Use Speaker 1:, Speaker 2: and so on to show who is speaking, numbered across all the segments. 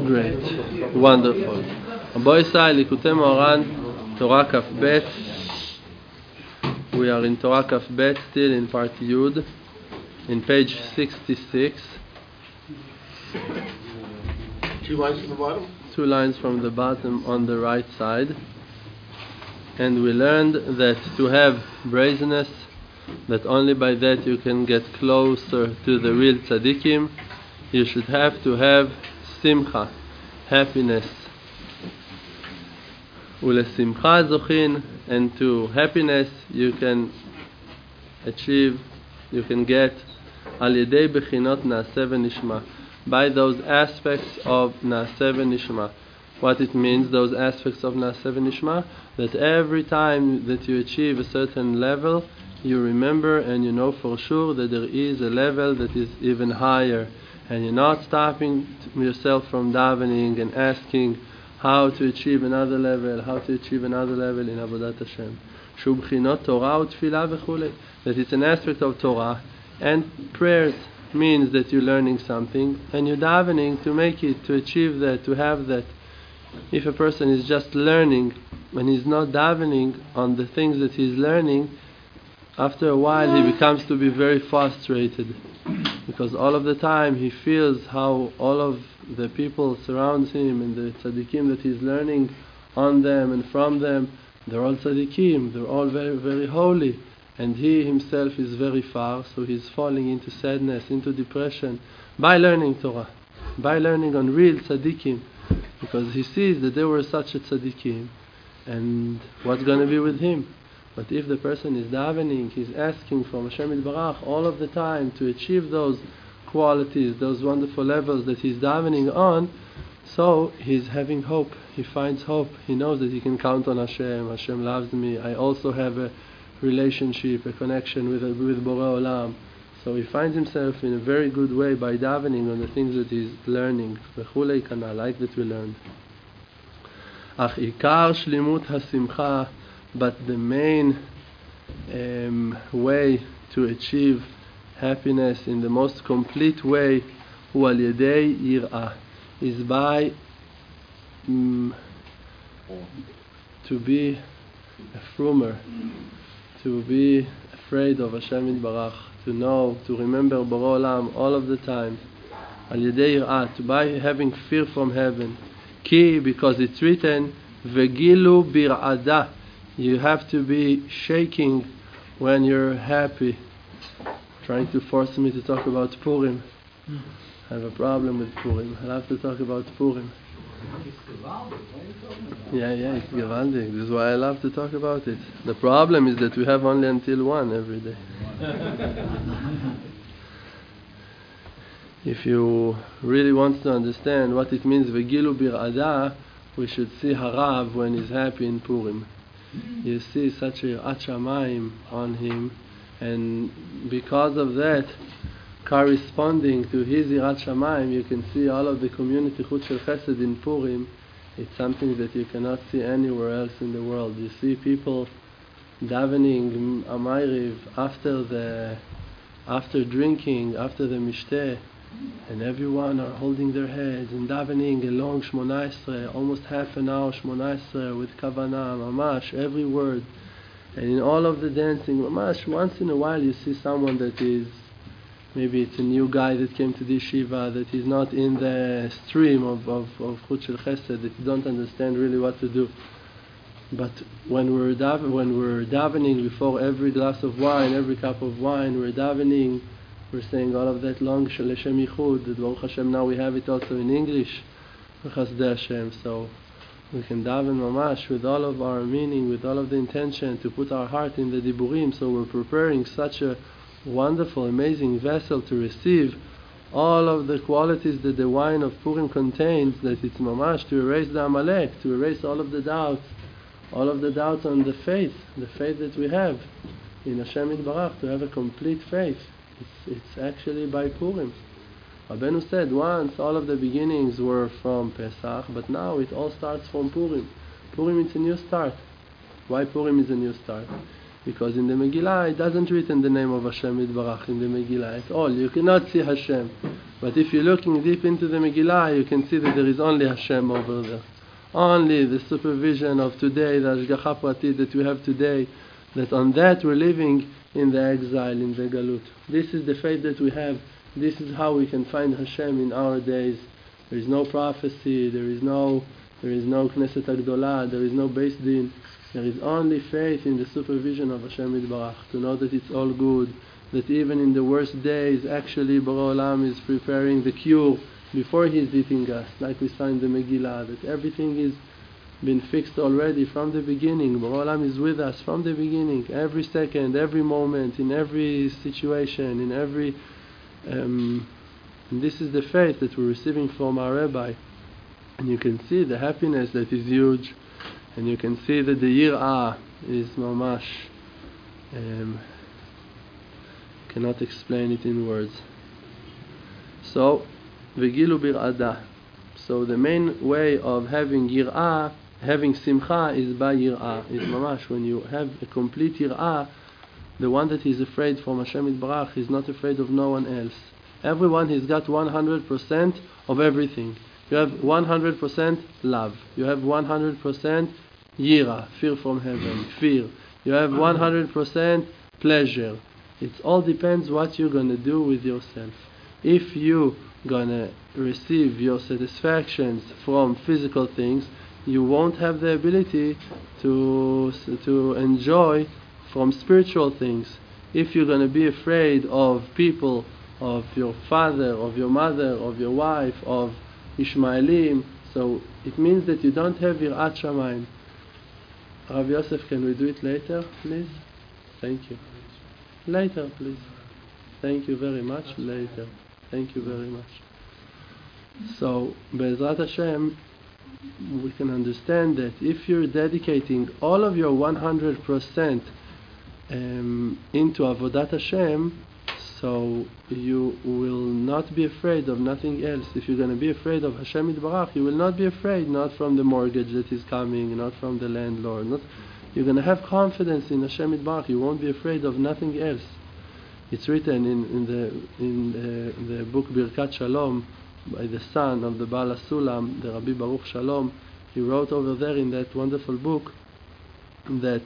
Speaker 1: Great. Wonderful. Boy Sai, Likutei Moharan, Torah Kaf Bet. We are in Torah Kaf Bet, still in part Yud, in page 66.
Speaker 2: 2 lines from the bottom?
Speaker 1: 2 lines from the bottom on the right side. And we learned that to have brazenness, that only by that you can get closer to the real tzaddikim, you should have to have simcha, happiness. Ulesimcha zochin, and to happiness you can achieve, you can get al yedei bechinot naaseh v'nishma, by those aspects of naaseh v'nishma. What it means, those aspects of naaseh v'nishma, that every time that you achieve a certain level, you remember and you know for sure that there is a level that is even higher, and you're not stopping yourself from davening and asking how to achieve another level in Avodat Hashem. Shu b'chinot Torah u'tfilah v'chulei, that it's an aspect of Torah, and prayers means that you're learning something and you're davening to make it, to achieve that, to have that. If a person is just learning and he's not davening on the things that he's learning, after a while he becomes to be very frustrated, because all of the time he feels how all of the people surrounds him and the tzaddikim that he's learning on them and from them, they're all tzaddikim, they're all very, very holy, and he himself is very far, so he's falling into sadness, into depression, by learning Torah, by learning on real tzaddikim, because he sees that there were such a tzaddikim, and what's going to be with him? But if the person is davening, he's asking from Hashem Yitbarach all of the time to achieve those qualities, those wonderful levels that he's davening on, so he's having hope, he finds hope, he knows that he can count on Hashem, Hashem loves me, I also have a relationship, a connection with Borei Olam. So he finds himself in a very good way by davening on the things that he's learning, v'chulei kana, like that we learned. Ach ikar shlimut hasimcha, but the main way to achieve happiness in the most complete way, hu al yedei yirah, is by to be a frumer, to be afraid of Hashem Yitbarach, to know, to remember Borei Olam all of the time. Al yedei yirah, to by having fear from heaven. Ki, because it's written, vegilu bir'adah, you have to be shaking when you're happy. Trying to force me to talk about Purim. I have a problem with Purim. I have to talk about Purim. Yeah, it's gewaldig. This is why I love to talk about it. The problem is that we have only until 1 every day. If you really want to understand what it means, Vegilu bir'adah, we should see Harav when he's happy in Purim. You see such a yirat shamayim on him, and because of that, corresponding to his yirat shamayim, you can see all of the community Chut Shel Chesed in Purim. It's something that you cannot see anywhere else in the world. You see people davening Amayriv after drinking, after the mishteh, and everyone are holding their heads and davening a long Shmona Esrei, almost half an hour Shmona Esrei with kavanah, mamash, every word. And in all of the dancing, mamash, once in a while you see someone that is, maybe it's a new guy that came to the yeshiva, that is not in the stream of Chut Shel Chesed, that you don't understand really what to do. But when we're davening before every glass of wine, every cup of wine, we're davening, we're saying all of that long Shalem Yichud, that Baruch Hashem, now we have it also in English, Chasdei Hashem, so we can daven mamash with all of our meaning, with all of the intention to put our heart in the diburim, so we're preparing such a wonderful, amazing vessel to receive all of the qualities that the wine of Purim contains, that it's mamash to erase the Amalek, to erase all of the doubts on the faith that we have in Hashem Yitbarach, to have a complete faith. It's actually by Purim. Rabbeinu said once all of the beginnings were from Pesach, but now it all starts from Purim. Purim is a new start. Why Purim is a new start? Because in the Megillah, it doesn't written the name of Hashem Yitbarach in the Megillah at all. You cannot see Hashem. But if you're looking deep into the Megillah, you can see that there is only Hashem over there. Only the supervision of today, the Ashgacha Pratit that we have today, that on that we're living in the exile, in the Galut. This is the faith that we have. This is how we can find Hashem in our days. There is no prophecy, there is no Knesset Agdolah, there is no Beis Din. There is only faith in the supervision of Hashem Yitbarach, to know that it's all good, that even in the worst days, actually Borei Olam is preparing the cure before He's eating us, like we saw in the Megillah, that everything is been fixed already from the beginning. Borei Olam is with us from the beginning, every second, every moment, in every situation, in every... and this is the faith that we're receiving from our Rabbi. And you can see the happiness that is huge. And you can see that the yir'ah is mamash, cannot explain it in words. So, v'gilu bir'adah. So the main way of having yir'ah, having simcha, is by yir'ah. Is mamash, when you have a complete yir'ah, the one that is afraid from Hashem Yitbarach is not afraid of no one else. Everyone has got 100% of everything. You have 100% love. You have 100% yira, fear from heaven, fear. You have 100% pleasure. It all depends what you're going to do with yourself. If you're going to receive your satisfactions from physical things, you won't have the ability to enjoy from spiritual things. If you're going to be afraid of people, of your father, of your mother, of your wife, of Ishmaelim, so it means that you don't have Yirat Shamayim. Rav Yosef, can we do it later, please? Thank you. Later, please. Thank you very much. Later. Thank you very much. So, Be'ezrat Hashem, we can understand that if you're dedicating all of your 100% into Avodat Hashem, so you will not be afraid of nothing else. If you're going to be afraid of Hashem Yitbarach, you will not be afraid, not from the mortgage that is coming, not from the landlord. You're going to have confidence in Hashem Yitbarach. You won't be afraid of nothing else. It's written in the book Birkat Shalom by the son of the Baal HaSulam, the Rabbi Baruch Shalom. He wrote over there in that wonderful book that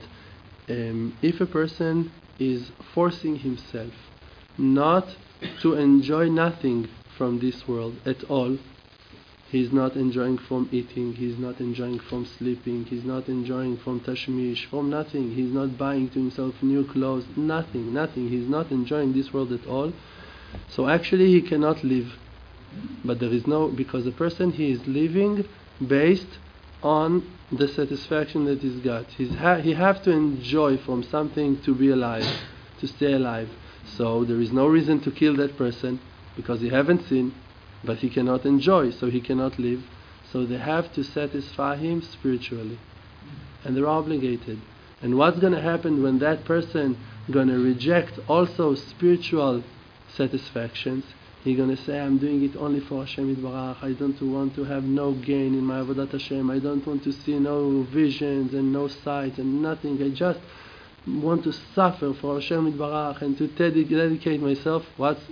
Speaker 1: if a person is forcing himself not to enjoy nothing from this world at all, he's not enjoying from eating, he's not enjoying from sleeping, he's not enjoying from tashmish, from nothing, he's not buying to himself new clothes, nothing, he's not enjoying this world at all, so actually he cannot live. But there is no, because the person, he is living based on the satisfaction that he's got. He have to enjoy from something to be alive, to stay alive. So there is no reason to kill that person because he haven't seen, but he cannot enjoy, so he cannot live. So they have to satisfy him spiritually, and they're obligated. And what's going to happen when that person going to reject also spiritual satisfactions? He's going to say, I'm doing it only for Hashem Yitbarach. I don't want to have no gain in my Avodat Hashem. I don't want to see no visions and no sight and nothing. I just want to suffer for Hashem Yitbarach and to dedicate myself.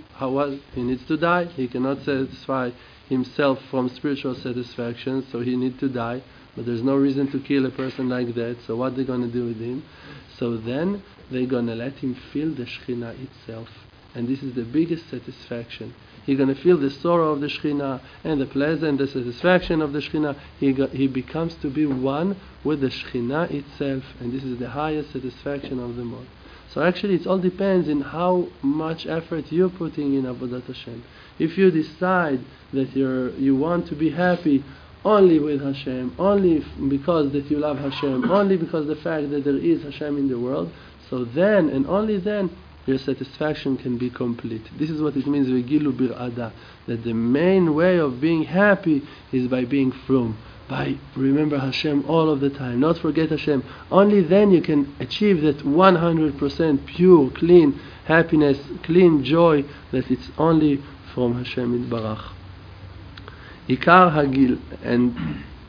Speaker 1: He needs to die. He cannot satisfy himself from spiritual satisfaction, so he needs to die. But there's no reason to kill a person like that. So what they're going to do with him? So then they're going to let him feel the Shekhinah itself. And this is the biggest satisfaction. He's going to feel the sorrow of the Shekhinah and the pleasure and the satisfaction of the Shekhinah. He becomes to be one with the Shekhinah itself, and this is the highest satisfaction of them all. So actually it all depends on how much effort you're putting in Avodat Hashem. If you decide that you want to be happy only with Hashem, only because that you love Hashem, only because the fact that there is Hashem in the world, so then and only then your satisfaction can be complete. This is what it means, Vegilu bir'ada, that the main way of being happy is by being frum, by remember Hashem all of the time, not forget Hashem. Only then you can achieve that 100% pure, clean happiness, clean joy, that it's only from Hashem Yitbarach. Ikar Hagil, and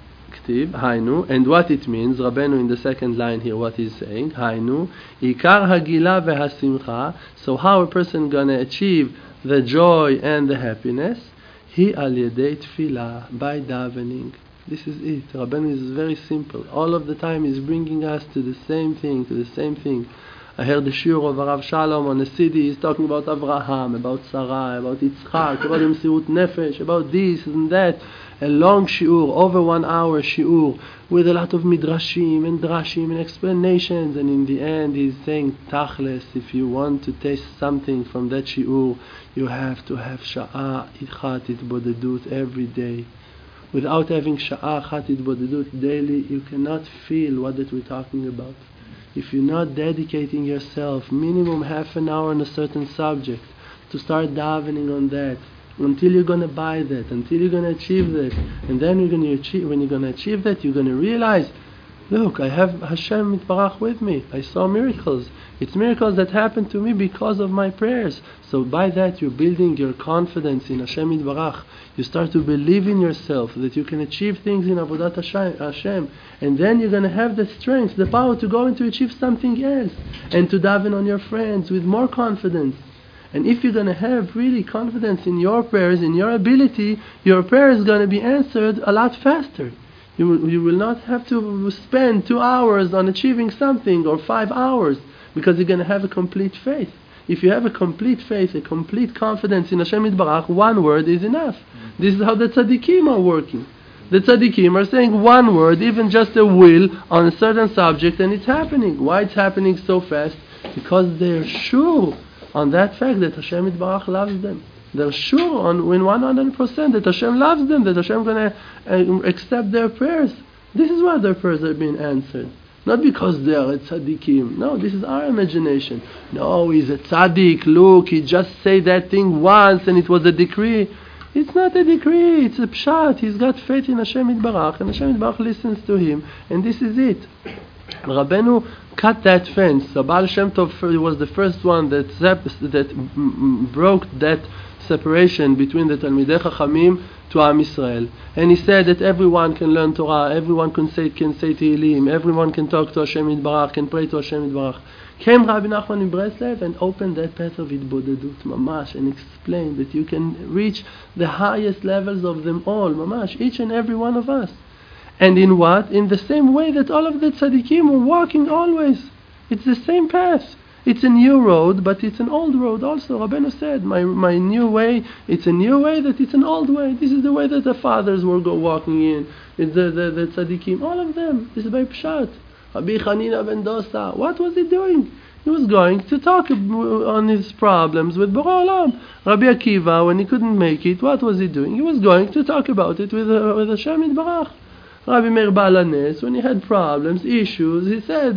Speaker 1: Diktiv, Hainu, and what it means, Rabbeinu in the second line here, what he's saying, Hainu, Ikar Hagila veHasimcha, so how a person gonna achieve the joy and the happiness? Hi al yedei tefillah, by davening. This is it. Rabbeinu is very simple. All of the time he's bringing us to the same thing, I heard the shiur of Rav Shalom on the CD. He's talking about Avraham, about Sarah, about Yitzchak, about Msirut Nefesh, about this and that. A long shiur, over 1 hour shiur, with a lot of midrashim and drashim and explanations. And in the end, he's saying, Tachles, if you want to taste something from that shiur, you have to have sha'ah ichat itbodedut every day. Without having sha'ah ichat itbodedut daily, you cannot feel what that we're talking about. If you're not dedicating yourself minimum half an hour on a certain subject to start davening on that until you're going to buy that, until you're going to achieve that, and then when you're going to achieve that, you're going to realize, look, I have Hashem Yitbarach with me. I saw miracles. It's miracles that happened to me because of my prayers. So by that you're building your confidence in Hashem Yitbarach. You start to believe in yourself that you can achieve things in Avodat Hashem, and then you're going to have the strength, the power to go and to achieve something else, and to daven on your friends with more confidence. And if you're going to have really confidence in your prayers, in your ability, your prayer is going to be answered a lot faster. You will not have to spend 2 hours on achieving something, or 5 hours, because you're going to have a complete faith. If you have a complete faith, a complete confidence in Hashem Yitbarach, 1 word is enough. This is how the tzaddikim are working. The tzaddikim are saying 1 word, even just a will, on a certain subject, and it's happening. Why it's happening so fast? Because they're sure on that fact that Hashem Yitbarach loves them. They're sure in 100% that Hashem loves them, that Hashem is going to accept their prayers. This is why their prayers are being answered. Not because they are a tzaddikim. No, this is our imagination. No, he's a tzaddik. Look, he just said that thing once and it was a decree. It's not a decree, it's a pshat. He's got faith in Hashem Yitbarach, and Hashem Yitbarach listens to him, and this is it. Rabbeinu cut that fence. So Baal Shem Tov was the first one that broke that separation between the Talmidei Chachamim to Am Yisrael. And he said that everyone can learn Torah, everyone can say Tehillim, everyone can talk to Hashem Yitbarach, can pray to Hashem Yitbarach. Came Rabbi Nachman in Breslev and opened that path of Itbodedut, Mamash, and explained that you can reach the highest levels of them all, Mamash, each and every one of us. And in what? In the same way that all of the tzaddikim were walking always. It's the same path. It's a new road, but it's an old road also. Rabbeinu said, my new way, it's a new way, that it's an old way. This is the way that the fathers were walking in. It's the tzaddikim, all of them. This is by Pshat. Rabbi Chanina ben Dosa, what was he doing? He was going to talk on his problems with Borei Olam. Rabbi Akiva, when he couldn't make it, what was he doing? He was going to talk about it with Hashem Yitbarach. Rabbi Meir Baal HaNes, when he had problems, issues, he said,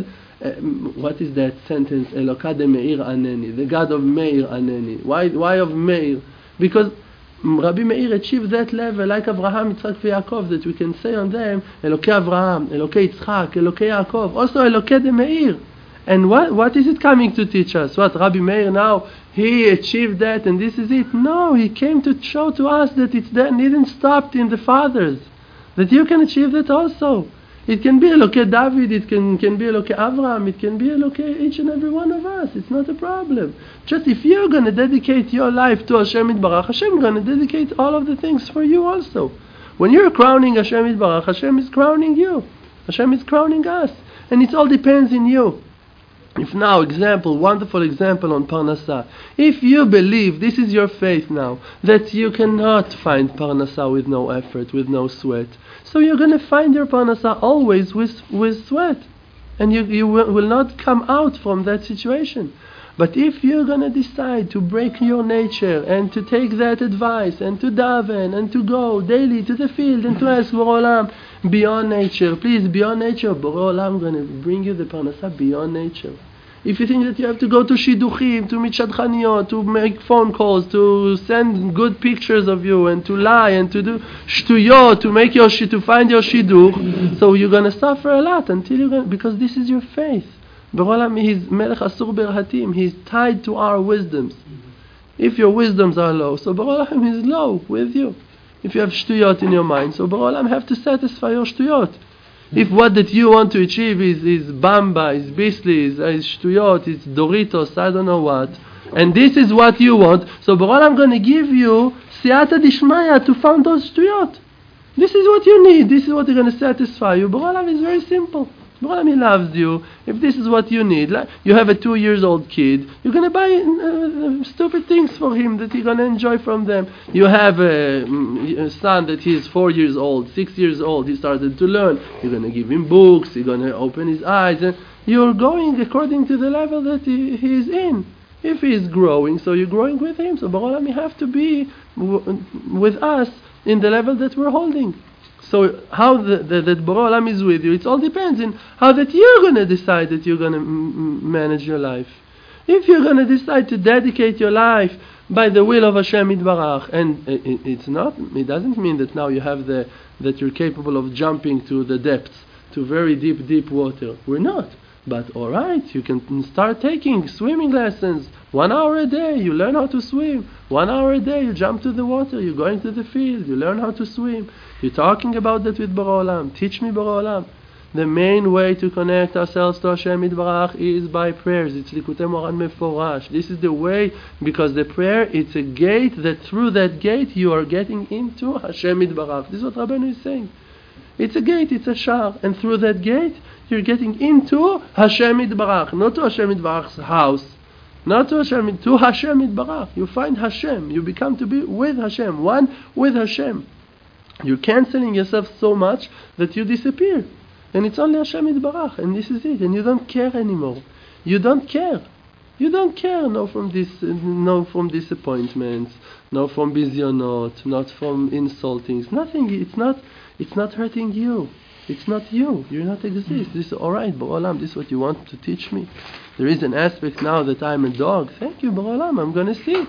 Speaker 1: what is that sentence? Elokah de Meir Aneni, the God of Meir Aneni. Why of Meir? Because Rabbi Meir achieved that level, like Avraham, Yitzchak, and Yaakov, that we can say on them, Elokei Avraham, Elokei Yitzchak, Elokei Yaakov, also Elokei de Meir. And what is it coming to teach us? What, Rabbi Meir now, he achieved that and this is it? No, he came to show to us that it didn't stop in the fathers, that you can achieve that also. It can be Elokei David, it can be Elokei Avraham, it can be Elokei each and every one of us. It's not a problem. Just if you're going to dedicate your life to Hashem Yitbarach, Hashem is going to dedicate all of the things for you also. When you're crowning Hashem Yitbarach, Hashem is crowning you. Hashem is crowning us. And it all depends in you. If now, wonderful example on Parnassah. If you believe, this is your faith now, that you cannot find Parnassah with no effort, with no sweat. So you're going to find your Parnassah always with sweat. And you will not come out from that situation. But if you're going to decide to break your nature and to take that advice and to daven and to go daily to the field and to ask Borei Olam beyond nature, please, beyond nature, Borei Olam going to bring you the Parnassah beyond nature. If you think that you have to go to Shidduchim, to meet Shadchaniyot, to make phone calls, to send good pictures of you, and to lie, and to do Shtuyot, to find your Shidduch, so you're going to suffer a lot because this is your faith. Borei Olam is Melech Asur Berhatim. He's tied to our wisdoms. If your wisdoms are low, so Borei Olam is low with you. If you have shtuyot in your mind, so Borei Olam have to satisfy your shtuyot. If what that you want to achieve is bamba, is bisli, is shtuyot, is Doritos, I don't know what, and this is what you want, so Borei Olam going to give you siyata dishmaya to find those shtuyot. This is what you need. This is what is going to satisfy you. Borei Olam is very simple. Borei Olam, He loves you. If this is what you need, like you have a 2-year-old kid, you're going to buy stupid things for him that he's going to enjoy from them. You have a son that he's 4 years old, 6 years old, he started to learn. You're going to give him books, you're going to open his eyes, and you're going according to the level that he is in. If he is growing, so you're growing with him. So Borei Olam, you have to be with us in the level that we're holding. So how that Borei Olam is with you, it all depends on how that you're going to decide that you're going to manage your life. If you're going to decide to dedicate your life by the will of Hashem Yitbarach, and it doesn't mean that now you have that you're capable of jumping to the depths, to very deep water. We're not. But alright, you can start taking swimming lessons. 1 hour a day, you learn how to swim. 1 hour a day, you jump to the water, you're going to the field, you learn how to swim. You're talking about that with Borei Olam. Teach me, Borei Olam. The main way to connect ourselves to Hashem Yitbarach is by prayers. It's Likutei Moharan Meforash. This is the way, because the prayer, it's a gate that through that gate you are getting into Hashem Yitbarach. This is what Rabbeinu is saying. It's a gate, it's a shar, and through that gate you're getting into Hashem Yitbarach, not to Hashem Yitbarach's house, not to Hashem Yitbarach. You find Hashem, you become to be with Hashem, one with Hashem. You're canceling yourself so much that you disappear, and it's only Hashem Yitbarach, and this is it, and you don't care anymore. You don't care. You don't care, no from disappointments, no from bizyonot, not from insultings, nothing. It's not hurting you. It's not you. You not exist. This is alright, Borei Olam, this is what you want to teach me. There is an aspect now that I'm a dog. Thank you, Borei Olam, I'm going to see.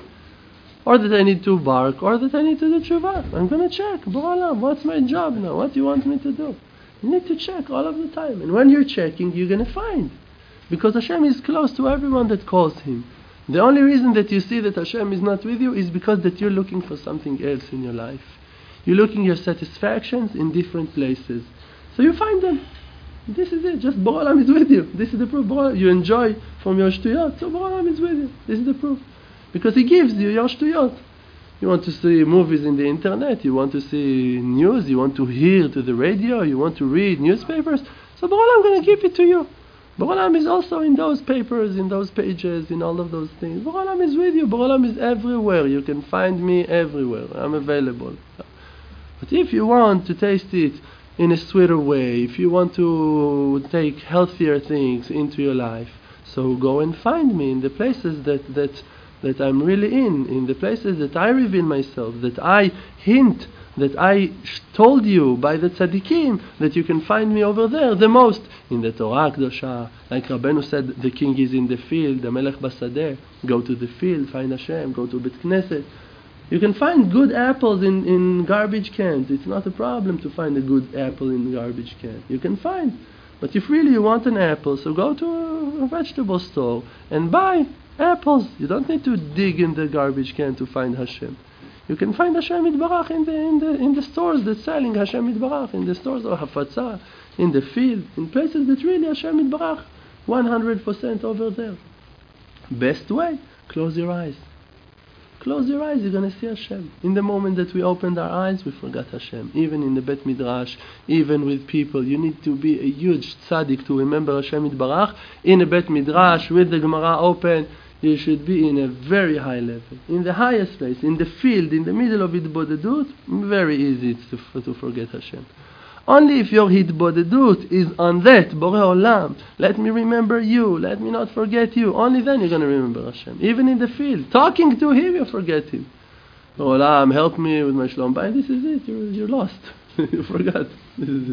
Speaker 1: Or that I need to bark, or that I need to do tshuva. I'm going to check. Borei Olam, what's my job now? What do you want me to do? You need to check all of the time. And when you're checking, you're going to find. Because Hashem is close to everyone that calls Him. The only reason that you see that Hashem is not with you is because that you're looking for something else in your life. You're looking your satisfactions in different places. So you find them. This is it. Just Borei Olam is with you. This is the proof. You enjoy from your shtuyot. So Borei Olam is with you. This is the proof. Because He gives you your shtuyot. You want to see movies in the internet. You want to see news. You want to hear to the radio. You want to read newspapers. So Borei Olam is going to give it to you. Borei Olam is also in those papers, in those pages, in all of those things. Borei Olam is with you. Borei Olam is everywhere. You can find me everywhere. I'm available. But if you want to taste it in a sweeter way, if you want to take healthier things into your life, so go and find me in the places that I'm really in the places that I reveal myself, that I hint, that I told you by the tzaddikim, that you can find me over there the most. In the Torah Kedosha, like Rabbeinu said, the king is in the field, the Melech Basadeh, go to the field, find Hashem, go to Bet Knesset. You can find good apples in garbage cans. It's not a problem to find a good apple in a garbage can. You can find. But if really you want an apple, so go to a vegetable store and buy apples. You don't need to dig in the garbage can to find Hashem. You can find Hashem Yitbarach in the stores that's selling Hashem Yitbarach, in the stores of Hafatzah, in the field, in places that really Hashem Yitbarach, 100% over there. Best way, close your eyes. Close your eyes, you're going to see Hashem. In the moment that we opened our eyes, we forgot Hashem. Even in the Bet Midrash, even with people, you need to be a huge tzaddik to remember Hashem Yitbarach. In a Bet Midrash, with the Gemara open, you should be in a very high level. In the highest place, in the field, in the middle of Hitbodedut, very easy to forget Hashem. Only if your Hitbodedut is on that, Borei Olam, let me remember you, let me not forget you, only then you're going to remember Hashem. Even in the field, talking to Him, you forget Him. Borei Olam, help me with my Shlom Bayit. This is it, you're lost. You forgot. This is it.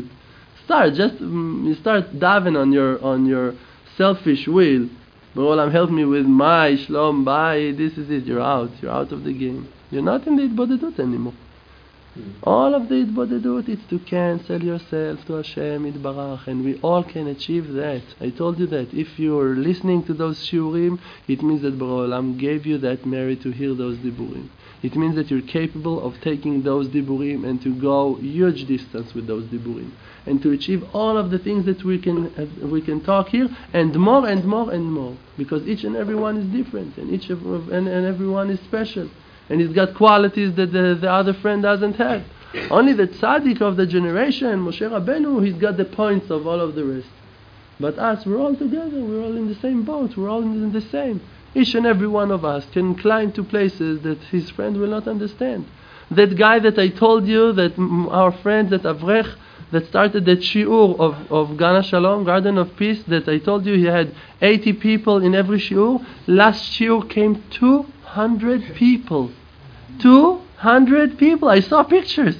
Speaker 1: You start daven on your selfish will. Borei Olam, help me with my Shlom Bayit. This is it, you're out of the game. You're not in the Hitbodedut anymore. All of the Hitbodedut is to cancel yourself to Hashem Yitbarach, and we all can achieve that. I told you that if you're listening to those shiurim, it means that Borei Olam gave you that merit to hear those diburim. It means that you're capable of taking those diburim and to go huge distance with those diburim, and to achieve all of the things that we can talk here, and more and more and more, because each and every one is different, and and everyone is special. And he's got qualities that the other friend doesn't have. Only the tzaddik of the generation, Moshe Rabbeinu, he's got the points of all of the rest. But us, we're all together, we're all in the same boat, we're all in the same. Each and every one of us can climb to places that his friend will not understand. That guy that I told you, that our friend, that Avrech, that started that shiur of Gan Shalom, Garden of Peace, that I told you he had 80 people in every shiur. Last shiur came 200 people. 200 people. I saw pictures.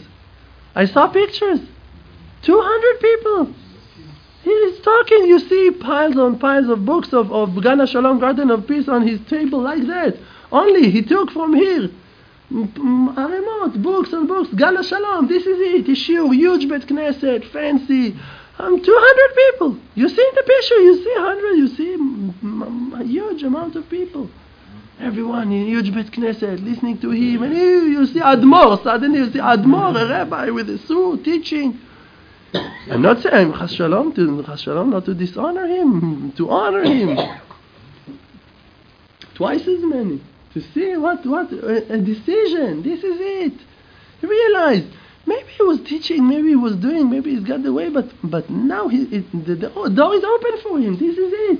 Speaker 1: 200 people. He is talking. You see piles on piles of books of Gan Shalom, Garden of Peace on his table like that. Only he took from here. Aremot, books and books. Gan Shalom, this is it. Shiur, huge Bet Knesset, fancy. 200 people. You see in the picture, you see 100, you see a huge amount of people. Everyone in huge Bet Knesset listening to him, and you see Admor. Suddenly you see Admor, a rabbi with a suit teaching. I'm not saying Chas Shalom, not to dishonor him, to honor him. Twice as many. To see what a decision. This is it. He realized maybe he was teaching, maybe he was doing, maybe he's got the way, but now the door is open for him. This is it.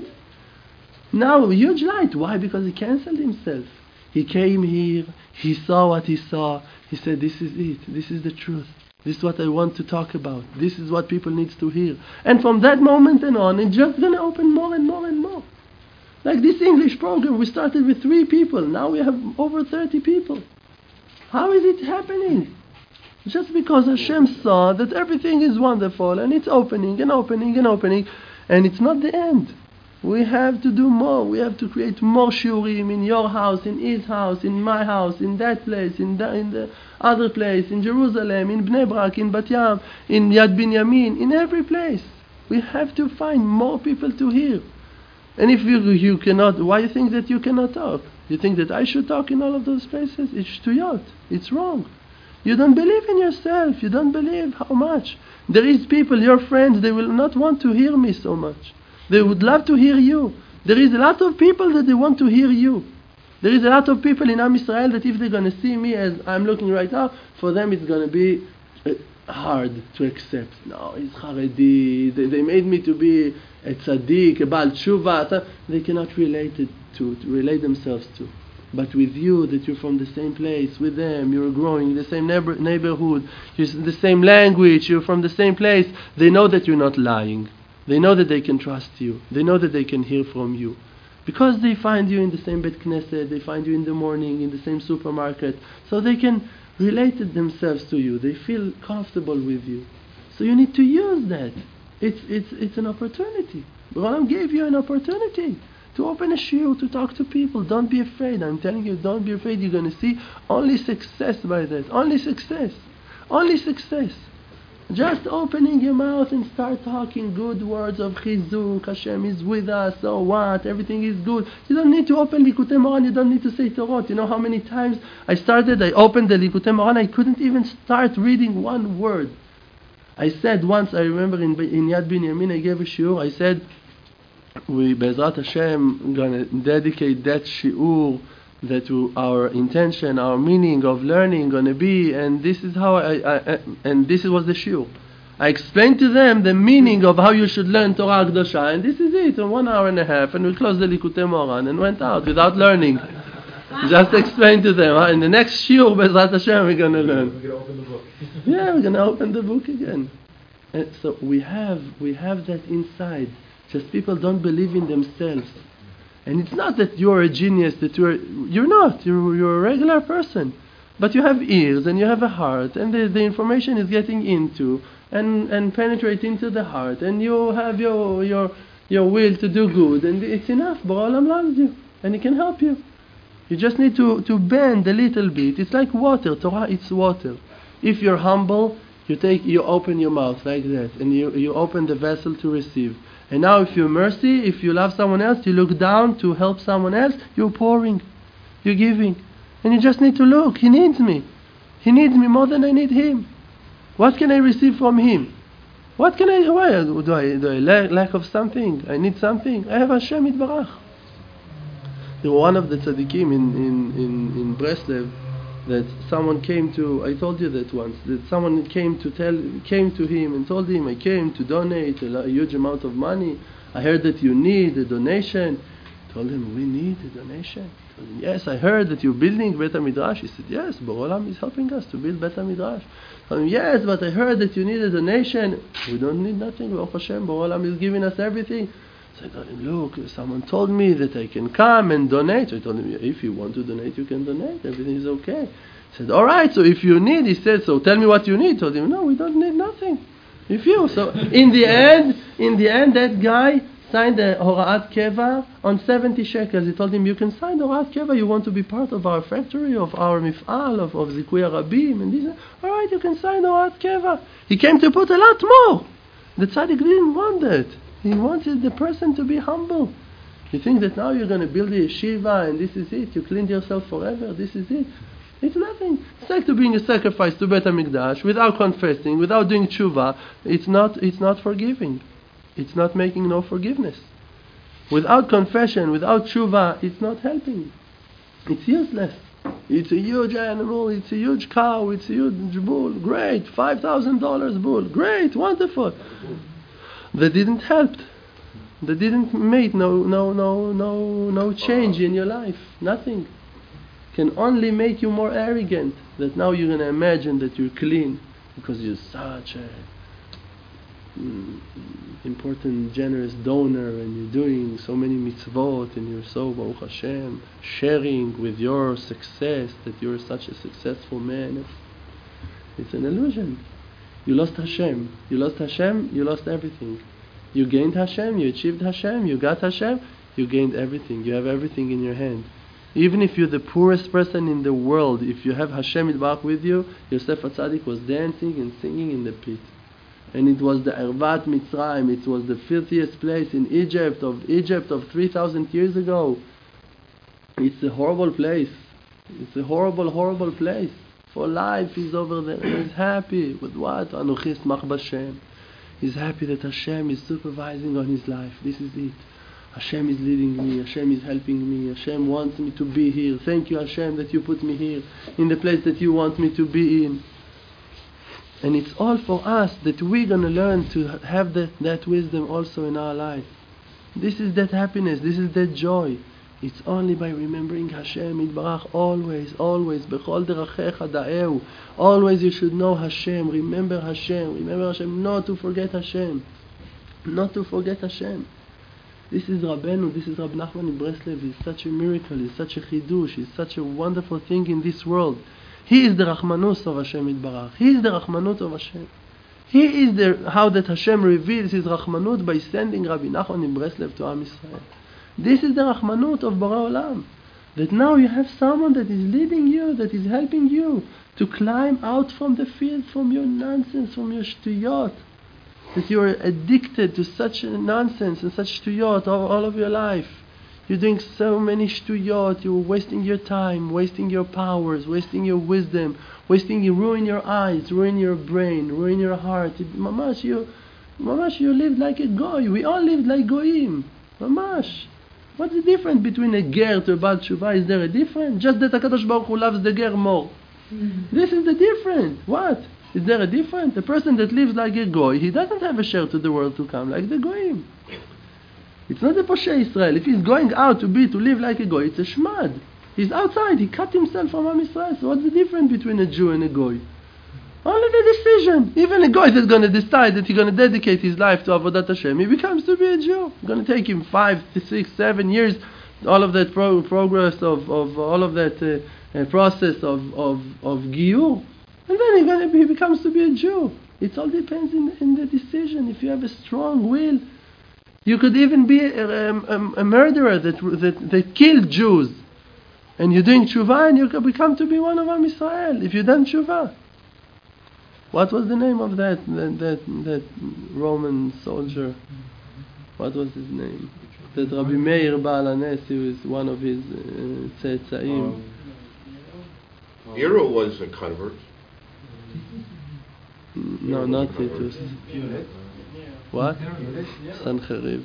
Speaker 1: Now huge light. Why? Because he cancelled himself. He came here. He saw what he saw. He said, "This is it. This is the truth. This is what I want to talk about. This is what people need to hear." And from that moment and on, it's just going to open more and more and more. Like this English program, we started with 3 people. Now we have over 30 people. How is it happening? Just because Hashem saw that everything is wonderful and it's opening and opening and opening, and it's not the end. We have to do more. We have to create more shiurim in your house, in his house, in my house, in that place, in the other place, in Jerusalem, in Bnei Brak, in Bat Yam, in Yad Binyamin, in every place. We have to find more people to hear. And if you cannot, why you think that you cannot talk? You think that I should talk in all of those places? It's shtuyot. It's wrong. You don't believe in yourself. You don't believe how much. There is people, your friends, they will not want to hear me so much. They would love to hear you. There is a lot of people that they want to hear you. There is a lot of people in Am Yisrael that if they're going to see me as I'm looking right now, for them it's going to be hard to accept. No, it's Haredi. They made me to be a tzaddik, a Baal Tshuva. They cannot relate themselves to. But with you, that you're from the same place, with them, you're growing in the same neighborhood, you're the same language, you're from the same place, they know that you're not lying. They know that they can trust you. They know that they can hear from you. Because they find you in the same Bet Knesset, they find you in the morning, in the same supermarket, so they can relate themselves to you. They feel comfortable with you. So you need to use that. It's an opportunity. Balaam gave you an opportunity to open a shiur, to talk to people. Don't be afraid. I'm telling you, don't be afraid. You're going to see only success by that. Only success. Only success. Just opening your mouth and start talking good words of chizuk. Hashem is with us. So what? Everything is good. You don't need to open Likutei Moharan. You don't need to say Torah. You know how many times I opened the Likutei Moharan. I couldn't even start reading one word. I said once, I remember in Yad Binyamin, I gave a shiur. I said, we, Be'ezrat Hashem, going to dedicate that shiur, that our intention, our meaning of learning going to be, and this is how and this was the shiur. I explained to them the meaning of how you should learn Torah Kedosha, and this is it, in 1 hour and a half, and we closed the Likutei Moharan and went out without learning. Just explain to them, in the next shiur, Be'ezrat Hashem, we're going to learn.
Speaker 2: We're going to open the book.
Speaker 1: Yeah, we're going to open the book again. And so we have that inside. Just people don't believe in themselves. And it's not that you're a genius, that you're not. You're a regular person. But you have ears and you have a heart, and the information is getting into and penetrate into the heart, and you have your will to do good, and it's enough. Borei Olam loves you, and He can help you. You just need to bend a little bit. It's like water. Torah, it's water. If you're humble, you open your mouth like that, and you open the vessel to receive. And now if you're mercy, if you love someone else, you look down to help someone else, you're pouring, you're giving. And you just need to look, he needs me. He needs me more than I need him. What can I receive from him? Why do I lack of something? I need something. I have Hashem Yitbarach. There was one of the tzaddikim in Breslev that someone came to. I told you that once. That someone came to him and told him, I came to donate a huge amount of money. I heard that you need a donation. Told him, we need a donation. Told him, yes, I heard that you're building Bet HaMidrash. He said, yes, Borei Olam is helping us to build Bet HaMidrash. Told him, yes, but I heard that you need a donation. We don't need nothing. Baruch Hashem, Borei Olam is giving us everything. So I told him, look, someone told me that I can come and donate. So I told him, if you want to donate, you can donate. Everything is okay. He said, all right, so if you need, he said, so tell me what you need. I told him, no, we don't need nothing. So in the end, that guy signed a Hora'at Keva on 70 shekels. He told him, you can sign Hora'at Keva. You want to be part of our factory, of our mif'al, of Zikui Rabim, and this. All right, you can sign Hora'at Keva. He came to put a lot more. The tzaddik didn't want that. He wanted the person to be humble. You think that now you're going to build a yeshiva and this is it? You cleaned yourself forever, this is it. It's nothing. It's like to bring a sacrifice to Bet HaMikdash without confessing, without doing tshuva. It's not forgiving. It's not making no forgiveness. Without confession, without tshuva, it's not helping. It's useless. It's a huge animal, it's a huge cow, it's a huge bull. Great, $5,000 bull. Great, wonderful. That didn't help. That didn't make no change in your life. Nothing. Can only make you more arrogant. That now you're going to imagine that you're clean because you're such a important, generous donor, and you're doing so many mitzvot, and you're so, Baruch Hashem, sharing with your success that you're such a successful man. It's an illusion. You lost Hashem. You lost Hashem, you lost everything. You gained Hashem, you achieved Hashem, you got Hashem, you gained everything. You have everything in your hand. Even if you're the poorest person in the world, if you have Hashem Yitbarach with you, Yosef HaTzadik was dancing and singing in the pit. And it was the Ervat Mitzrayim, it was the filthiest place in Egypt of 3,000 years ago. It's a horrible place. It's a horrible, horrible place. For life, he's over there. He's happy with what? Anochi Esmach B'Hashem. He's happy that Hashem is supervising on his life. This is it. Hashem is leading me. Hashem is helping me. Hashem wants me to be here. Thank you, Hashem, that you put me here in the place that you want me to be in. And it's all for us that we're going to learn to have that wisdom also in our life. This is that happiness. This is that joy. It's only by remembering Hashem Yitbarach always, Bechol derachecha da'eu. Always you should know Hashem, remember Hashem, not to forget Hashem. Not to forget Hashem. This is Rabbeinu, this is Rab Nachman in Breslev. It's such a miracle, it's such a chidush, it's such a wonderful thing in this world. He is the Rachmanus of Hashem Yitbarach. He is the Rachmanut of Hashem. He is how that Hashem reveals His Rachmanut by sending Rabbi Nachman in Breslev to Am Yisrael. This is the Rachmanut of Borei Olam. That now you have someone that is leading you, that is helping you to climb out from the field, from your nonsense, from your shtuyot. That you are addicted to such nonsense and such shtuyot all of your life. You're doing so many shtuyot, you're wasting your time, wasting your powers, wasting your wisdom, you ruin your eyes, ruin your brain, ruin your heart. Mamash, you lived like a goy. We all lived like goyim. Mamash. What's the difference between a ger to a Baal Tshuva? Is there a difference? Just that HaKadosh Baruch Hu loves the ger more. This is the difference. What? Is there a difference? The person that lives like a goy, he doesn't have a share to the world to come like the goyim. It's not a Poshe Israel. If he's going out to live like a goy, it's a shmad. He's outside. He cut himself from Am Yisrael. So what's the difference between a Jew and a goy? Only the decision. Even a goy that's going to decide that he's going to dedicate his life to Avodat Hashem, he becomes to be a Jew. It's going to take him 5, 6, 7 years. All of that progress of all of that process of Giyur. And then he becomes to be a Jew. It all depends in the decision. If you have a strong will, you could even be a murderer that killed Jews. And you're doing tshuva and you become to be one of Am Yisrael if you've done tshuva. What was the name of that Roman soldier? What was his name? That Rabbi Meir Baal HaNes, he was one of his tzeitza'im.
Speaker 2: Nero was a convert.
Speaker 1: No, not Titus. What? Sancheriv.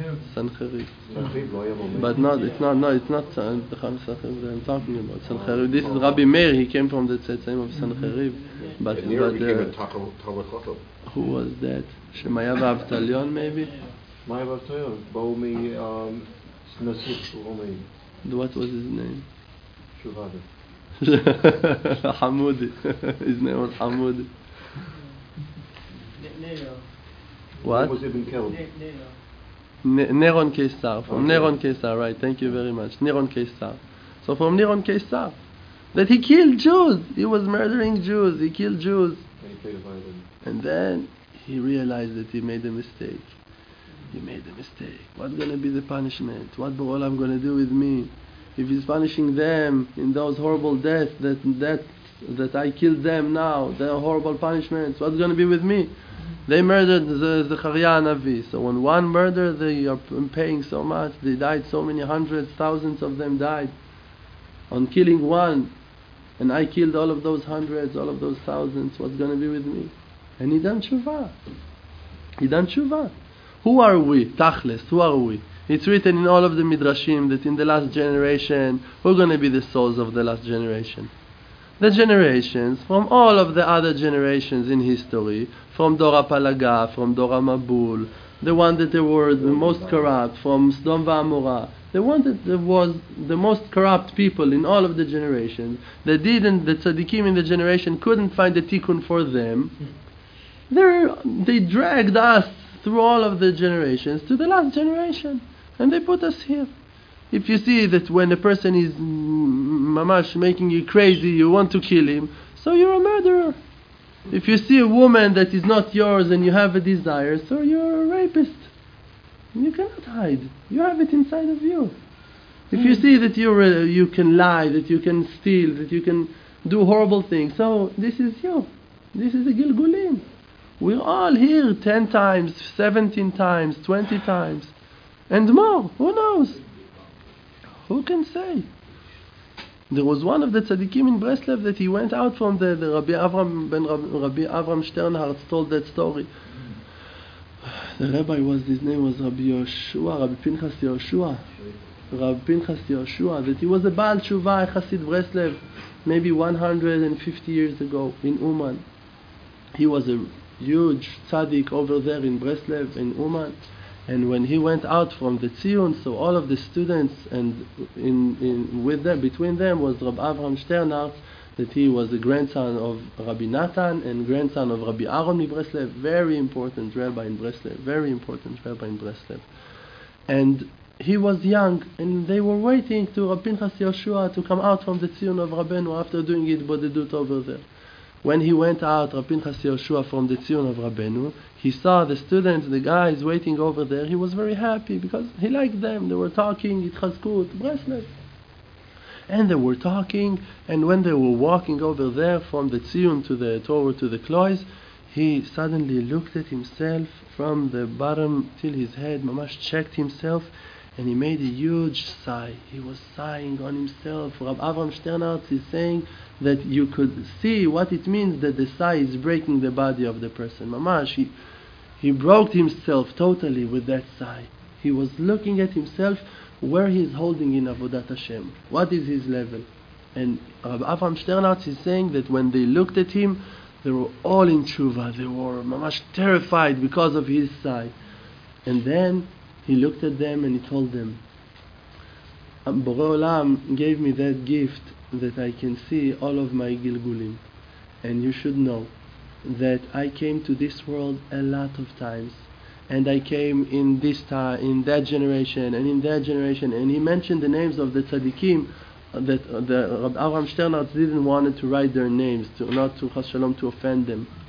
Speaker 1: But it's not the Sancheriv that I'm talking about. Sancheriv. This is Rabbi Meir. He came from the tzeitza'im of Sancheriv.
Speaker 2: But Nero became a Talmud Chacham.
Speaker 1: Who was that? Shemaya Avtalion, maybe?
Speaker 3: Shemaya Avtalion. Baumi Nasif Romain.
Speaker 1: What was his name?
Speaker 3: Shuvada.
Speaker 1: Hamudi. His name was Hamudi.
Speaker 4: Nero.
Speaker 1: What?
Speaker 3: Was even killed?
Speaker 1: Neron Caesar. From Neron Caesar, right? Thank you very much. Neron Caesar. So from Neron Caesar, that he killed Jews. He was murdering Jews. He killed Jews.
Speaker 3: And he played a violin.
Speaker 1: And then he realized that he made a mistake. He made a mistake. What's going to be the punishment? What Borei Olam going to do with me? If he's punishing them in those horrible deaths that I killed them now, their horrible punishments, what's going to be with me? They murdered Zechariah Navi. So when one murder, they are paying so much. They died so many hundreds, thousands of them died on killing one. And I killed all of those hundreds, all of those thousands. What's going to be with me? And he done tshuva. He done tshuva. Who are we? Tachlis, who are we? It's written in all of the midrashim that in the last generation, we're going to be the souls of the last generation. The generations from all of the other generations in history, from Dora Palaga, from Dora Mabul, the one that they were the most corrupt, from Sdom VaAmorah, the one that was the most corrupt people in all of the generations, the tzaddikim in the generation couldn't find a tikkun for them. They dragged us through all of the generations to the last generation, and they put us here. If you see that when a person is mamash making you crazy, you want to kill him, so you're a murderer. If you see a woman that is not yours and you have a desire, so you're a rapist. You cannot hide. You have it inside of you. If you see that you can lie, that you can steal, that you can do horrible things, so this is you. This is a Gilgulim. We're all here 10 times, 17 times, 20 times, and more. Who knows? Who can say? There was one of the tzaddikim in Breslev that he went out from the Rabbi Avram Sternhardt told that story. The rabbi his name was Rabbi Yoshua, Rabbi Pinchas Yoshua. Rabbi Pinchas Yoshua, that he was a Baal Tshuva, a Chassid Breslev, maybe 150 years ago in Uman. He was a huge tzaddik over there in Breslev, in Uman. And when he went out from the Tziyun, so all of the students, and between them was Rabbi Avram Sternhardt, that he was the grandson of Rabbi Natan and grandson of Rabbi Aaron in Breslev, very important rabbi in Breslev, And he was young, and they were waiting to Rabbi Pinchas Yoshua to come out from the Tziyun of Rabbeinu after doing it bodedut over there. When he went out, Rabbi Pinchas Yoshua, from the Tziyun of Rabbeinu, he saw the students, the guys waiting over there. He was very happy because he liked them. They were talking, Itchazkut, Breslev. And they were talking, and when they were walking over there from the Tziyun toward to the Klois, he suddenly looked at himself from the bottom till his head, mamash checked himself, and he made a huge sigh. He was sighing on himself. Rabbi Avram Sternhardt is saying that you could see what it means that the sigh is breaking the body of the person. Mamash, he broke himself totally with that sigh. He was looking at himself where he is holding in Avodat Hashem. What is his level? And Rabbi Avram Sternhardt is saying that when they looked at him, they were all in tshuva. They were mamash terrified because of his sigh. And then he looked at them and he told them, Borei Olam gave me that gift that I can see all of my Gilgulim. And you should know that I came to this world a lot of times. And I came in this time, in that generation, and in that generation. And he mentioned the names of the tzaddikim that the Rabbi Avram Sternhardt didn't want to write their names, not to Chas Shalom, to offend them.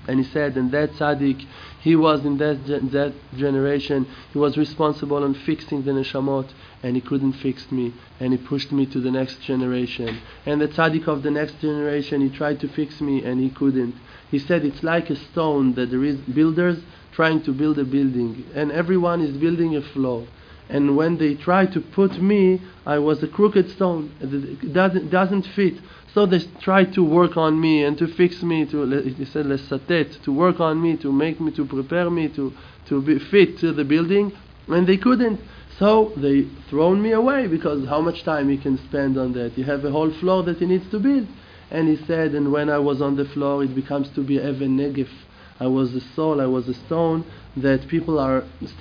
Speaker 1: And he said, and that tzaddik, he was in that generation, he was responsible on fixing the neshamot, and he couldn't fix me, and he pushed me to the next generation. And the tzaddik of the next generation, he tried to fix me, and he couldn't. He said it's like a stone that there is builders trying to build a building, and everyone is building a floor. And when they try to put me, I was a crooked stone. It doesn't fit. So they tried to work on me and to fix me, he said, lesatet, to work on me, to make me, to prepare me, to be fit to the building, and they couldn't. So they thrown me away, because how much time you can spend on that? You have a whole floor that he needs to build. And he said, and when I was on the floor, it becomes to be even negif. I was a soul, I was a stone that people are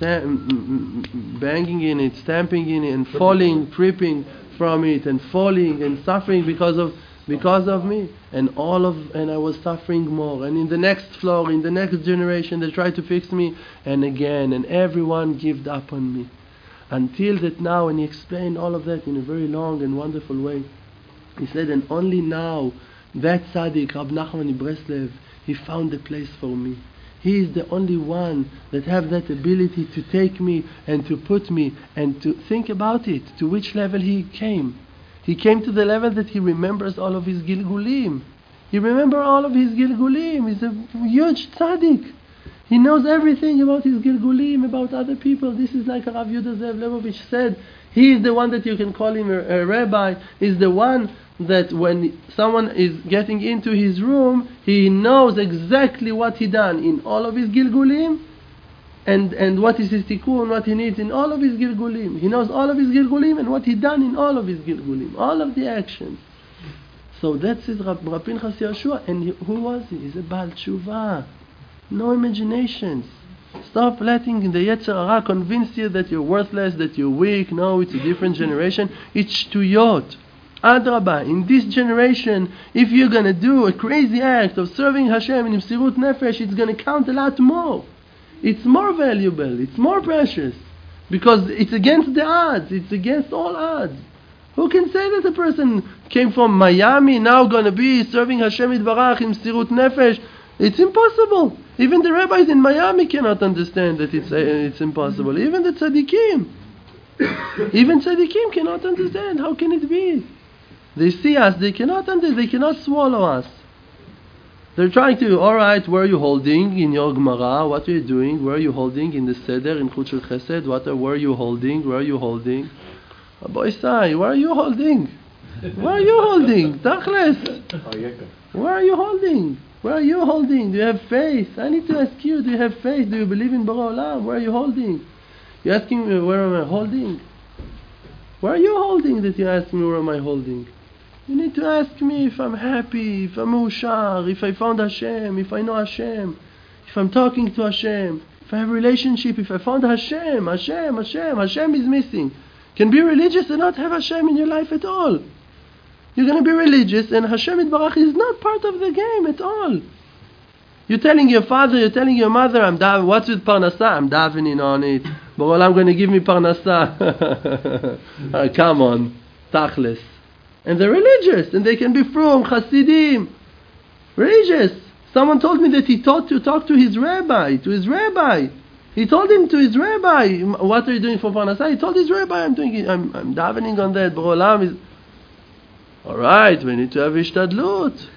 Speaker 1: banging in it, stamping in it, and falling, tripping from it, and falling and suffering because of me. And I was suffering more. And in the next floor, in the next generation, they tried to fix me, and again, and everyone gave up on me. Until that now, and he explained all of that in a very long and wonderful way. He said, and only now, that tzaddik, Rab Nachman Breslev, he found a place for me. He is the only one that have that ability to take me and to put me and to think about it, to which level he came. He came to the level that he remembers all of his Gilgulim. He remembers all of his Gilgulim. He's a huge tzaddik. He knows everything about his Gilgulim, about other people. This is like Rav Yehuda Zev Lebovich said. He is the one that you can call him a rabbi. He's the one that when someone is getting into his room, he knows exactly what he done in all of his Gilgulim, and what is his tikkun, what he needs in all of his Gilgulim. He knows all of his Gilgulim and what he done in all of his Gilgulim, all of the actions. So that's his Rab Pinchas Yehoshua. And who was he? He's a Baal Tshuva. No imaginations. Stop letting the Yetzer Hara convince you that you're worthless, that you're weak. No, it's a different generation. It's shtuyot. Adrabah, in this generation, if you're going to do a crazy act of serving Hashem in Msirut Nefesh, it's going to count a lot more. It's more valuable, it's more precious, because it's against the odds, it's against all odds. Who can say that a person came from Miami, now going to be serving Hashem Yitbarach in Msirut Nefesh? It's impossible. Even the rabbis in Miami cannot understand that it's impossible. Even the tzaddikim. Even tzaddikim cannot understand. How can it be? They see us, they cannot swallow us. They're trying to, alright, where are you holding in your Gemara? What are you doing? Where are you holding in the Seder, in Chut Shel Chesed? Where are you holding? Where are you holding? Boy Sai, where are you holding? Where are you holding? Tachles. Where are you holding? Where are you holding? Do you have faith? I need to ask you, do you have faith? Do you believe in Borei Olam? Where are you holding? You're asking me, where am I holding? Where are you holding that you're asking me, where am I holding? You need to ask me if I'm happy, if I'm meushar, if I found Hashem, if I know Hashem, if I'm talking to Hashem, if I have a relationship, if I found Hashem is missing. You can be religious and not have Hashem in your life at all. You're going to be religious and Hashem Yitbarach is not part of the game at all. You're telling your father, you're telling your mother, what's with Parnasah? I'm davening on it. But I'm going to give me Parnasah. Come on, Tachlis. And they're religious, and they can be from Hasidim. Religious. Someone told me that he taught to talk to his rabbi, He told him to his rabbi, what are you doing for Parnasah? He told his rabbi, I'm davening on that. Borei Olam is... Alright, we need to have Ishtadlut,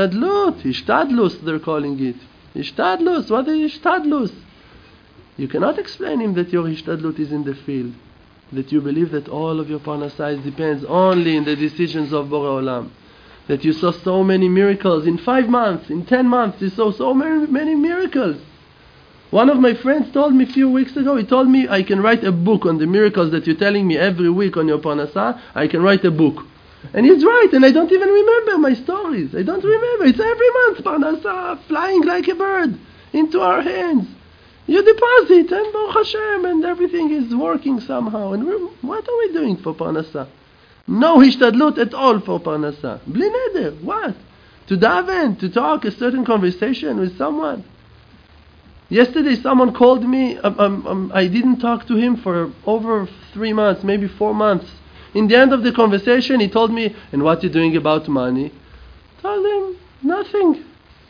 Speaker 1: they're calling it. Ishtadlus, what is Ishtadlus? You cannot explain him that your Ishtadlut is in the field. That you believe that all of your Parnasah depends only in the decisions of Borei Olam. That you saw so many miracles in 5 months, in 10 months, you saw so many miracles. One of my friends told me a few weeks ago, he told me I can write a book on the miracles that you're telling me every week on your Parnasah. I can write a book. And he's right, and I don't even remember my stories. I don't remember. It's every month Parnasah flying like a bird into our hands. You deposit, and Baruch Hashem, and everything is working somehow. And what are we doing for Parnasah? No hishtadlut at all for Parnasah. Bli neder, what? To daven, to talk a certain conversation with someone. Yesterday someone called me, I didn't talk to him for over 3 months, maybe 4 months. In the end of the conversation, he told me, and what are you doing about money? I told him, nothing.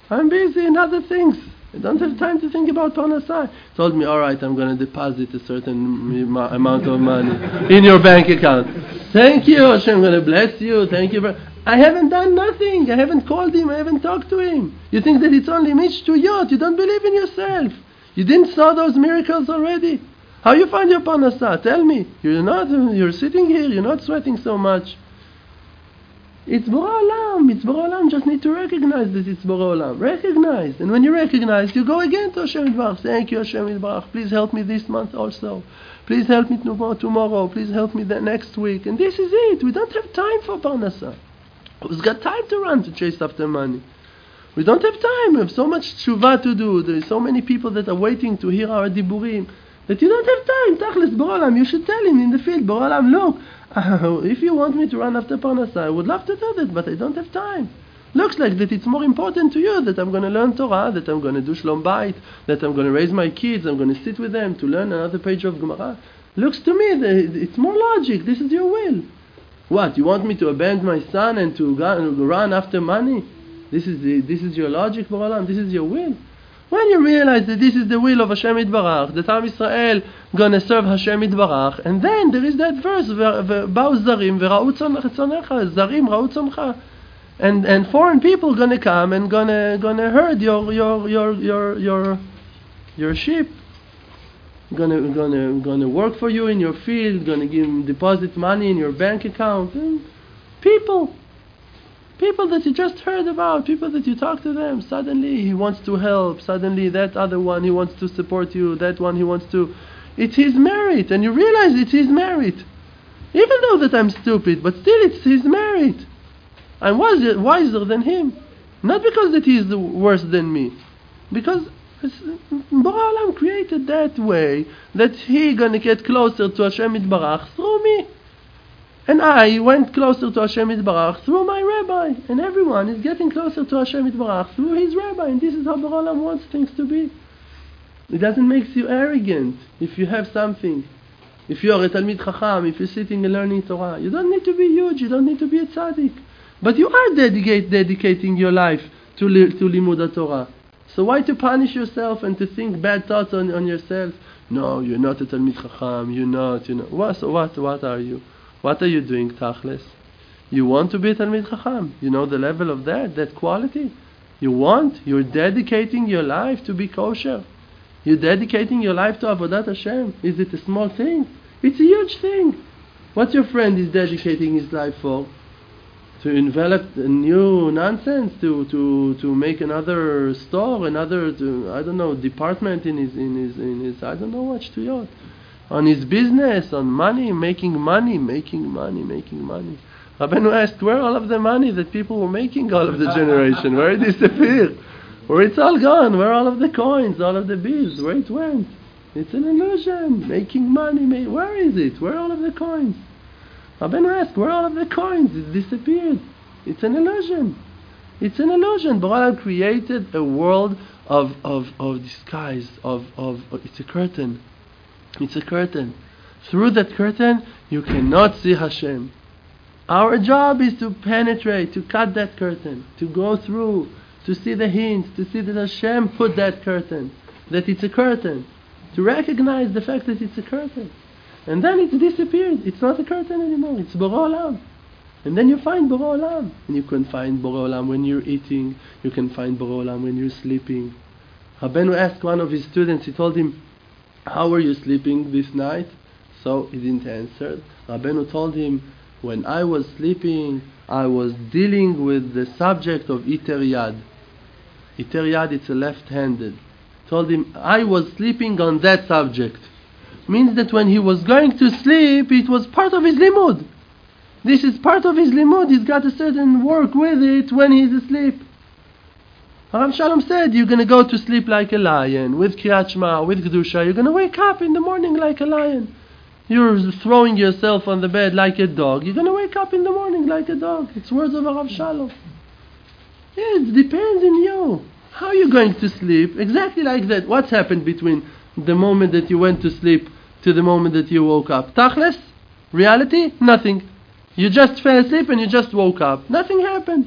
Speaker 1: I'm busy in other things. I don't have time to think about Parnassah. Told me, all right, I'm going to deposit a certain amount of money in your bank account. Thank you, Hashem, I'm going to bless you. Thank you. I haven't done nothing. I haven't called him. I haven't talked to him. You think that it's only mitzvot. You don't believe in yourself. You didn't saw those miracles already. How you find your Parnassah? Tell me. You're sitting here. You're not sweating so much. It's Borei Olam. It's Borei Olam. Just need to recognize that it's Borei Olam. Recognize. And when you recognize, you go again to Hashem Yitbarach. Thank you, Hashem Yitbarach. Please help me this month also. Please help me tomorrow. Please help me the next week. And this is it. We don't have time for Parnassah. Who's got time to run to chase after money? We don't have time. We have so much tshuva to do. There is so many people that are waiting to hear our diburim that you don't have time. Tachlis, Borei Olam, you should tell him in the field, Borei Olam, look, if you want me to run after Parnassah, I would love to do that, but I don't have time. Looks like that it's more important to you that I'm going to learn Torah, that I'm going to do Shlom Bayit, that I'm going to raise my kids, I'm going to sit with them to learn another page of Gemara. Looks to me that it's more logic. This is your will. What, you want me to abandon my son and to run after money? This is your logic, Borei Olam? This is your will? When you realize that this is the will of Hashem Yitbarach, that Am Yisrael gonna serve Hashem Yitbarach, and then there is that verse, Ba'u zarim v'ra'u tzonecha, zarim ra'u tzoncha, and foreign people gonna come and gonna herd your sheep, gonna work for you in your field, gonna deposit money in your bank account. And people that you just heard about, people that you talk to them, suddenly he wants to help, suddenly that other one he wants to support you, that one he wants to... It's his merit, and you realize it's his merit. Even though that I'm stupid, but still it's his merit. I'm wiser than him. Not because that he is worse than me. Because Borei Olam created that way that he gonna get closer to Hashem Yitbarach through me. And I went closer to Hashem Yitbarach through my rabbi. And everyone is getting closer to Hashem Yitbarach through his rabbi. And this is how Borei Olam wants things to be. It doesn't make you arrogant if you have something. If you are a Talmid Chacham, if you're sitting and learning Torah. You don't need to be huge, you don't need to be a tzaddik. But you are dedicating your life to Limud Torah. So why to punish yourself and to think bad thoughts on yourself? No, you're not a Talmid Chacham, you're not. What are you? What are you doing, Tachlis? You want to be a Talmid Chacham. You know the level of that quality. You're dedicating your life to be kosher. You're dedicating your life to Avodat Hashem. Is it a small thing? It's a huge thing. What your friend is dedicating his life for? To envelop a new nonsense, to make another store, another department in his I don't know what shtuyot. On his business, on money, making money. Rabbeinu asked, where all of the money that people were making all of the generation? Where it disappeared? Where it's all gone? Where all of the coins, all of the bills? Where it went? It's an illusion. Making money, where is it? Where are all of the coins? Rabbeinu asked, where are all of the coins? It disappeared. It's an illusion. It's an illusion. Borei Olam created a world of disguise, it's a curtain. It's a curtain. Through that curtain, you cannot see Hashem. Our job is to penetrate, to cut that curtain, to go through, to see the hints, to see that Hashem put that curtain, that it's a curtain, to recognize the fact that it's a curtain. And then it's disappeared. It's not a curtain anymore. It's Borei Olam. And then you find Borei Olam. And you can find Borei Olam when you're eating. You can find Borei Olam when you're sleeping. Rabbeinu asked one of his students, he told him, how were you sleeping this night? So he didn't answer. Rabbeinu told him, when I was sleeping, I was dealing with the subject of Iter Yad. Iter Yad, it's a left-handed. Told him, I was sleeping on that subject. Means that when he was going to sleep, it was part of his limud. This is part of his limud. He's got a certain work with it when he's asleep. Harav Shalom said, you're going to go to sleep like a lion, with Kriyat Shema, with Kedusha. You're going to wake up in the morning like a lion. You're throwing yourself on the bed like a dog. You're going to wake up in the morning like a dog. It's words of Harav Shalom. It depends on you. How are you going to sleep? Exactly like that. What's happened between the moment that you went to sleep to the moment that you woke up? Tachlis? Reality? Nothing. You just fell asleep and you just woke up. Nothing happened.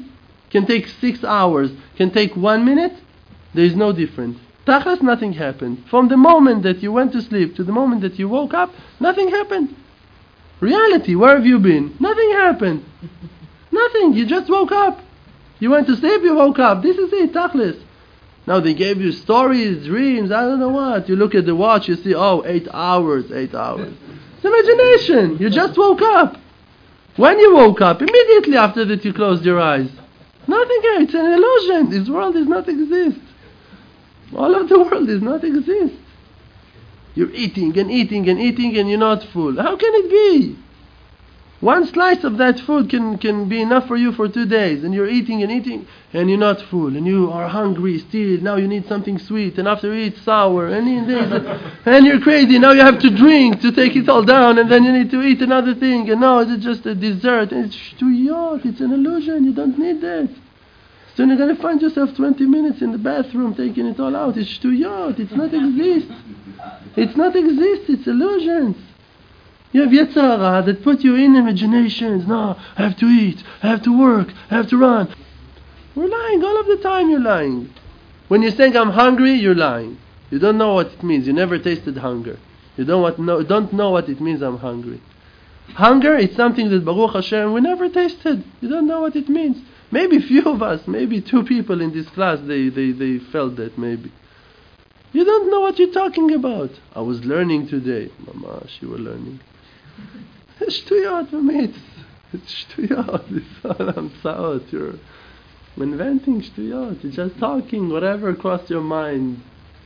Speaker 1: can take 6 hours, can take 1 minute, there is no difference. Tachlis, nothing happened. From the moment that you went to sleep to the moment that you woke up, nothing happened. Reality, where have you been? Nothing happened. Nothing, you just woke up. You went to sleep, you woke up. This is it, Tachlis. Now they gave you stories, dreams, I don't know what. You look at the watch, you see, 8 hours, 8 hours. It's imagination. You just woke up. When you woke up, immediately after that you closed your eyes. Nothing, it's an illusion. This world does not exist. All of the world does not exist. You're eating and eating and eating and you're not full. How can it be? One slice of that food can be enough for you for 2 days, and you're eating and eating and you're not full, and you are hungry still. Now you need something sweet, and after you eat sour, and you're crazy. Now you have to drink to take it all down, and then you need to eat another thing, and now it's just a dessert. And it's shtuyot, it's an illusion. You don't need that. Soon you're going to find yourself 20 minutes in the bathroom taking it all out. It's shtuyot. It's not exist. It's not exist. It's illusions. You have Yetzer Hara that put you in imaginations. No, I have to eat, I have to work, I have to run. We're lying all of the time. You're lying. When you're saying I'm hungry, you're lying. You don't know what it means. You never tasted hunger. You don't know what it means I'm hungry. Hunger is something that Baruch Hashem we never tasted. You don't know what it means. Maybe few of us, maybe 2 people in this class, they felt that maybe. You don't know what you're talking about. I was learning today. Mamash, you were learning. It's shtuyot for me. It's shtuyot. It's all hamsaot. You're inventing shtuyot. You're just talking whatever crossed your mind.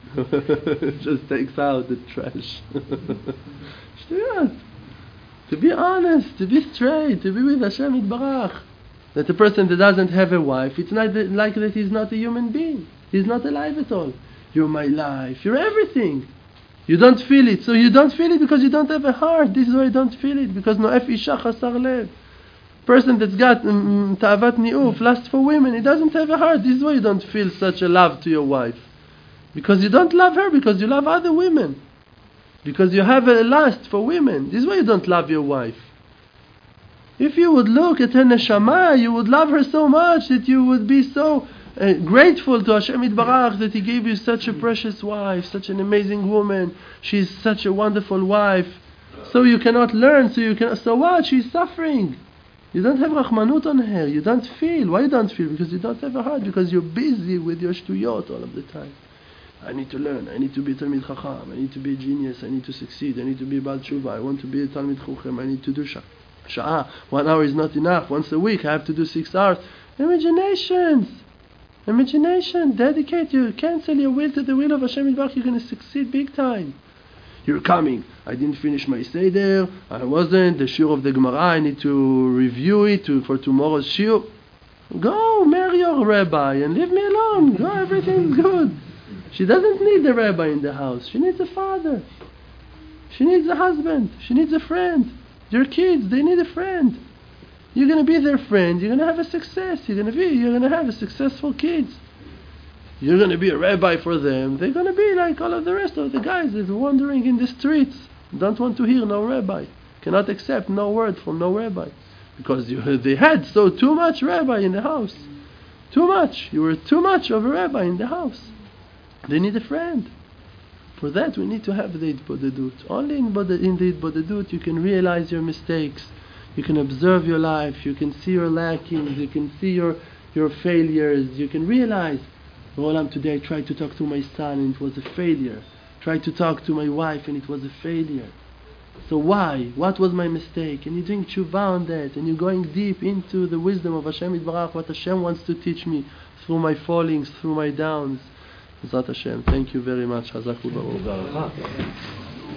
Speaker 1: Just takes out the trash. Shtuyot. To be honest, to be straight, to be with Hashem Yitbarach. That a person that doesn't have a wife, it's not like that he's not a human being. He's not alive at all. You're my life. You're everything. You don't feel it. So you don't feel it because you don't have a heart. This is why you don't feel it. Because no'ef isha chasar lev. Person that's got ta'avat ni'uf, lust for women, he doesn't have a heart. This is why you don't feel such a love to your wife. Because you don't love her, because you love other women. Because you have a lust for women. This is why you don't love your wife. If you would look at her neshama, you would love her so much that you would be so grateful to Hashem Yitbarach that He gave you such a precious wife, such an amazing woman. She's such a wonderful wife. So you cannot learn. So what? She's suffering. You don't have rachmanut on her. You don't feel. Why you don't feel? Because you don't have a heart. Because you're busy with your shtuyot all of the time. I need to learn. I need to be a Talmid Chacham. I need to be a genius. I need to succeed. I need to be a Baal Tshuva. I want to be a Talmid Chochem. I need to do Sha'ah. 1 hour is not enough. Once a week I have to do 6 hours. Imaginations. Imagination. Dedicate. You cancel your will to the will of Hashem Yitbarach. You're going to succeed big time. You're coming. I didn't finish my Seder. I wasn't. The Shiur of the Gemara, I need to review it for tomorrow's Shiur. Go, marry your rabbi and leave me alone. Go, everything's good. She doesn't need the rabbi in the house. She needs a father. She needs a husband. She needs a friend. Your kids, they need a friend. You're going to be their friend. You're going to have a success. You're going to have a successful kids. You're going to be a rabbi for them. They're going to be like all of the rest of the guys that are wandering in the streets. Don't want to hear no rabbi. Cannot accept no word from no rabbi. Because they had too much rabbi in the house. Too much. You were too much of a rabbi in the house. They need a friend. For that we need to have the Hitbodedut. Only in the Hitbodedut you can realize your mistakes. You can observe your life. You can see your lackings. You can see your failures. You can realize, Rolam, today I tried to talk to my son and it was a failure. Tried to talk to my wife and it was a failure. So why? What was my mistake? And you're doing tshuva on that, and you're going deep into the wisdom of Hashem Yitbarach, what Hashem wants to teach me through my fallings, through my downs. Zat Hashem, thank you very much. Hazak u'Baruch.